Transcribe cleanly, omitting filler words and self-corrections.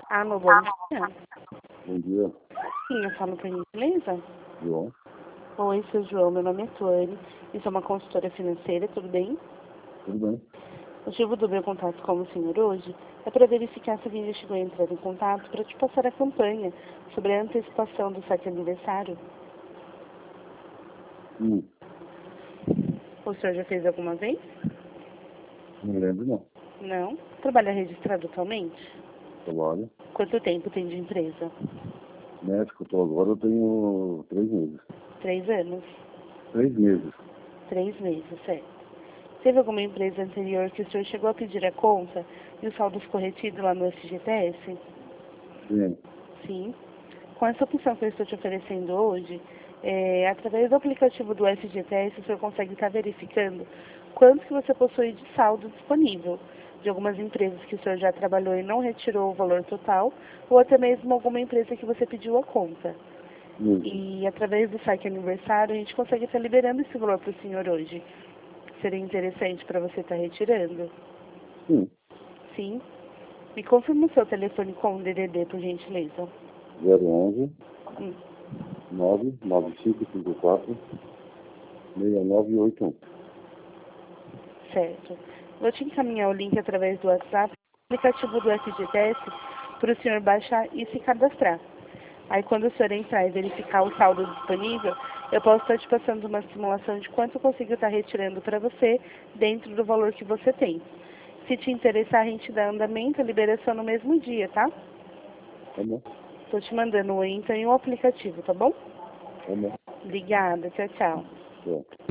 Alô, bom dia. Bom dia, Sim, eu falo por gentileza. João. Oi, seu João, meu nome é Tuane. Eu sou uma consultora financeira, tudo bem? Tudo bem? O motivo do meu contato com o senhor hoje é para verificar se a gente chegou a entrar em contato para te passar a campanha sobre a antecipação do saque aniversário. Hum, O senhor já fez alguma vez? não lembro não. Não? Trabalha registrado atualmente? Trabalho. Quanto tempo tem de empresa? Médico, estou agora, eu tenho 3 meses. 3 anos? 3 meses. 3 meses, certo. Teve alguma empresa anterior que o senhor chegou a pedir a conta e o saldo ficou retido lá no FGTS? Sim. Sim. Com essa opção que eu estou te oferecendo hoje, através do aplicativo do FGTS, o senhor consegue estar verificando quanto que você possui de saldo disponível de algumas empresas que o senhor já trabalhou e não retirou o valor total, ou até mesmo alguma empresa que você pediu a conta. Isso. E através do saque aniversário, a gente consegue estar liberando esse valor para o senhor hoje. Seria interessante para você estar retirando? Sim. Sim. Me confirma o seu telefone com o DDD, por gentileza. 011 Hum. 99554 6981. Certo. Vou te encaminhar o link através do WhatsApp, aplicativo do FGTS, para o senhor baixar e se cadastrar. Aí quando o senhor entrar e verificar o saldo disponível, eu posso estar te passando uma simulação de quanto eu consigo estar retirando para você dentro do valor que você tem. Se te interessar, a gente dá andamento, a liberação no mesmo dia, tá? Tá bom? Estou te mandando o então e o aplicativo, tá bom? Tá bom. Obrigada, tchau, tchau. Tchau.